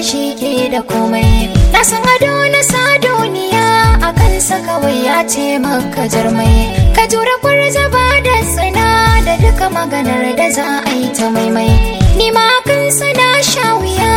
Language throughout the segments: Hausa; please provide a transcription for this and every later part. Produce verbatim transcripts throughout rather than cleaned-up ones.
shi ke da komai. Na san ado na sa duniya a kansa kawai ya ce maka jarmai. Ka jura kwarjaba da tsana da duka maganar da za a yi ta maimai. Ni ma kansa na sha wuya.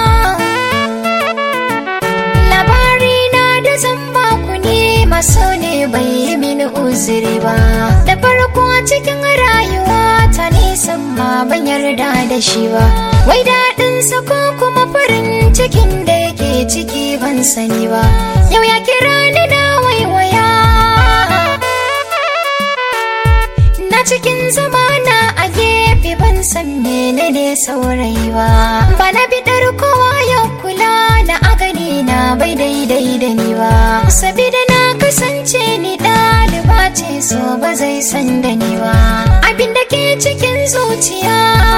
Labari na da zan baku ne maso ne bai yi mini uzuri ba. Da farko cikin rayuwa ta nisan ma ban yarda da shi ba. Wai daɗinsa ko kuma farin cikin da yake ciki ban sani ba. Yau ya kira ni na waiwaya. Na cikin zamana a gefe ban san menene saurayi ba. Ba na biɗar kowa ya kula da agani na bai daidai da ni ba. Sabida na kasance ni ɗaliba ce so ba zai san da ni ba. Abin da ke cikin zuciya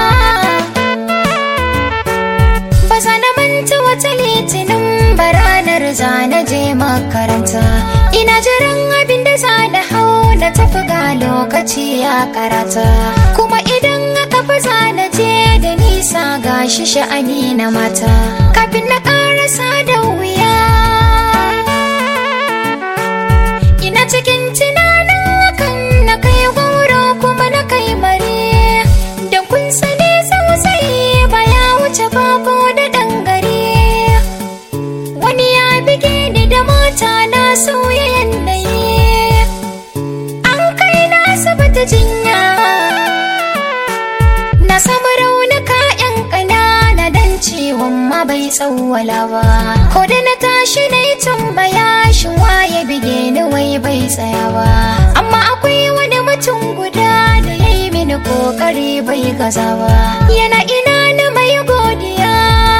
ba za na manta wata litinin baranar za na je makaranta. Ina jiran abin da za na hau na tafi ga lokaci ya karata. Kuma idan aka fi za na je da nisa ga shi sha'ani na mata. Kafin na karasa da wuya ina cikin tunanin hakan na kai goro kuma na kai mare. Don kun sani sosai ba ya wuce bako da dangare. Wani ya bige ni da mota na sauya yanayi. An kai na asibiti jinya. Na samu raunuka yan ƙanana dan ciwon ma bai tsawwala ba. Ko da na tashi na yi tambaya shin waye bige ni wai bai tsaya ba. Amma akwai wani mutum guda da ya yi mini kokari bai gaza ba. Yana ina na mai godiya.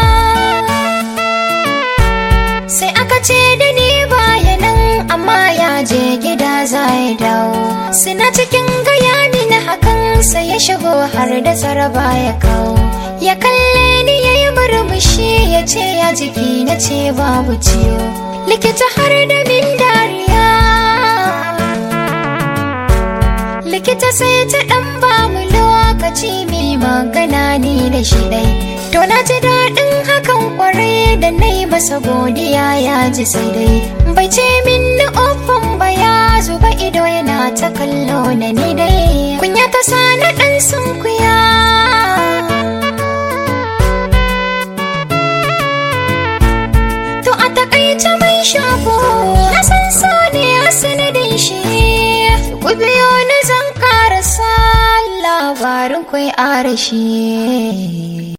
Sai aka ce da ni baya nan amma ya je gida za ya dawo. Suna cikin gaya mini hakan sai ya shigo har da tsaraba ya kawo. Ya kalle ni ya yi murmushi ya ce ya jiki na ce babu ciwo. Likita har da min dariya. Likita sai ta ɗan ba mu lokaci mai magana ni da shi ɗai. To na ji daɗin hakan kwarai da na yi masa godiya ya ji sai dai. Bai ce min na ofan ba ya zuba ido yana ta kallo na ni dai. Kunya ta sa na ɗan sunkuya. To a takaice mai shafo na san so ne a sanadin shi. Ku biyo ni zan karasa labarin kwai arashi.